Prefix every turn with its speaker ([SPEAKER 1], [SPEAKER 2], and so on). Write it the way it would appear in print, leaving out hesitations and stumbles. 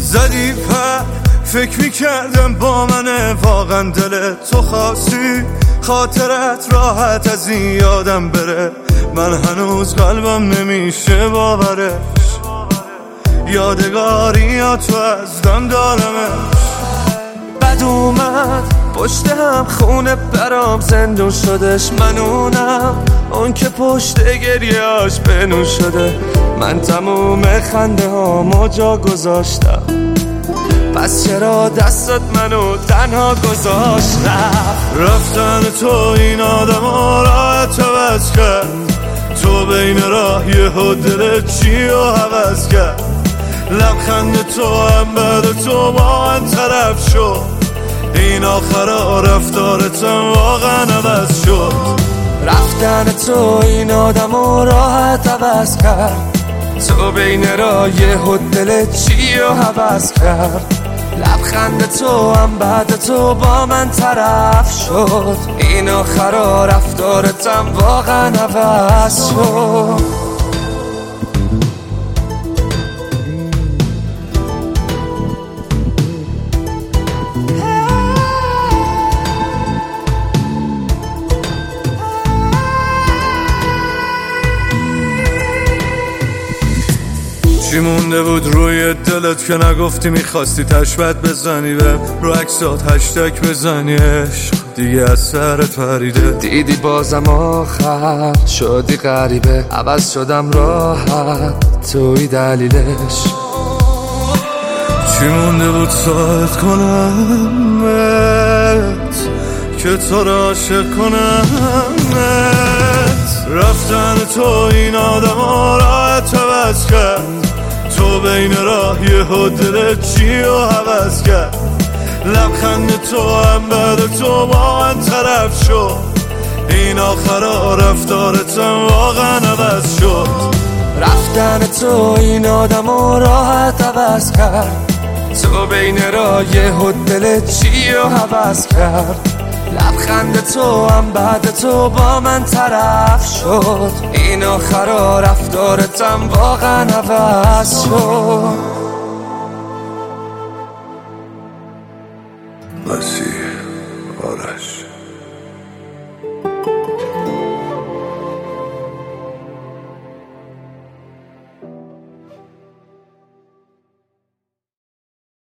[SPEAKER 1] زدی پر فکر میکردم با منه واقعا دل تو خاصی خاطرت راحت از این یادم بره من هنوز قلبم نمیشه باورش یادگاری یا تو از دم دارمش بد اومد پشت هم خونه برام زندون شدش منونم اون که پشت گریهاش بنون شده من تموم خنده هامو جا گذاشتم پس چرا دستت منو تنها گذاشت رفتن تو این آدم ها راحت عوض کرد تو بین راه یهو دلت چی رو عوض کرد لبخند تو هم بعد تو با من طرف شد این آخرا رفتارتم واقعا عوض شد رفتن تو این آدم ها راحت عوض کرد تو بین راه یهو دلت چی رو عوض کرد لبخند تو هم بعد تو با من طرف شد این آخرا رفتارتم واقعا عوض شد چی مونده بود روی دلت که نگفتی میخواستی تشبت بزنی به رو عکسات هشتگ بزنی عشق دیگه از سرت پریده دیدی بازم آخر شدی غریبه عوض شدم راحت توی دلیلش چی مونده بود ساعت کنمت که تو را عاشق کنمت رفتن تو این آدم ها راحت عوض کرد تو بین راه یهو دلت چی رو عوض کرد لبخند تو هم بعد تو با من طرف شد این آخرا رفتارتم واقعا عوض شد رفتن تو این آدم ها راحت عوض کرد تو بین راه یهو دلت چی رو عوض کرد لبخند تو هم بعد تو با من طرف شد این آخرا رفتارتم واقعا عوض شد